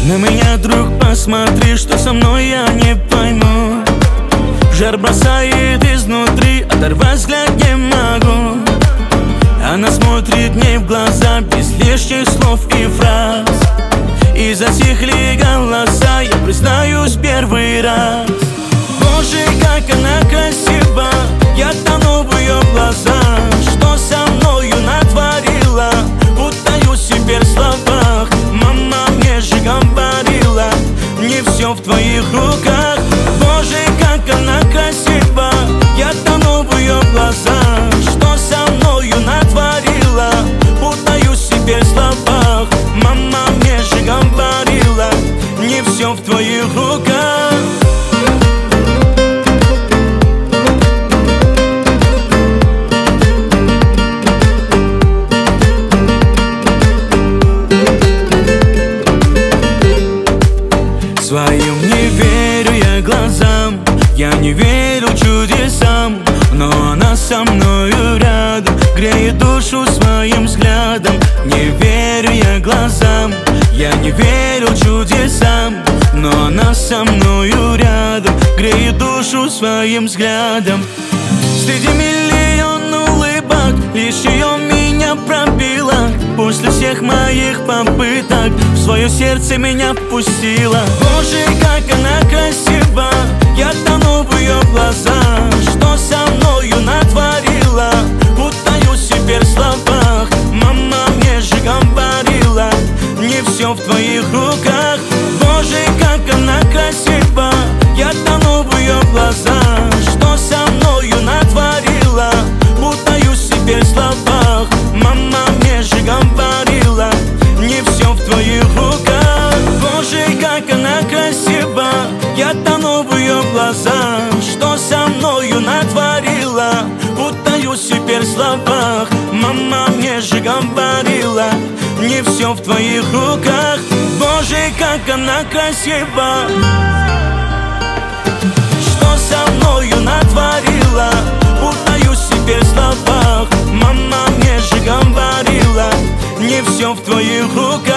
На меня, друг, посмотри, что со мной я не пойму. Жар бросает изнутри, оторвать взгляд не могу. Она смотрит мне в глаза без лишних слов и фраз. И затихли голоса, я признаюсь первый раз. Боже, как она красива, я тону в ее глазах. Что со мною натворила, путаюсь теперь в словах. Мама мне же говорила, не все в твоих руках. Боже, как она красива, я тону в ее глазах. Что со мною натворила, путаюсь теперь в словах. Мама мне же говорила, не все в твоих руках. Своим не верю я глазам, я не верю чудесам, но она со мною рядом, греет душу своим взглядом. Не верю я глазам, я не верю чудесам, но она со мною рядом, греет душу своим взглядом. Среди миллион улыбок лишь ее меня пробила. После всех моих попыток в свое сердце меня впустила. Боже, как она красива, я тону в ее глазах. Что со мною натворила, путаюсь теперь в словах. Мама мне же говорила, не все в твоих руках. Боже, как она красива, я тону в ее глазах. Что со мною натворила, путаюсь теперь в словах. Мама мне же говорила, не все в твоих руках. Боже, как она красива, я тону в ее глазах. Что со мною натворила, путаюсь теперь в словах. Мама мне же говорила, не все в твоих руках. Боже, как она красива, что со мною натворила, путаюсь теперь в словах. Мама мне же говорила, не все в твоих руках.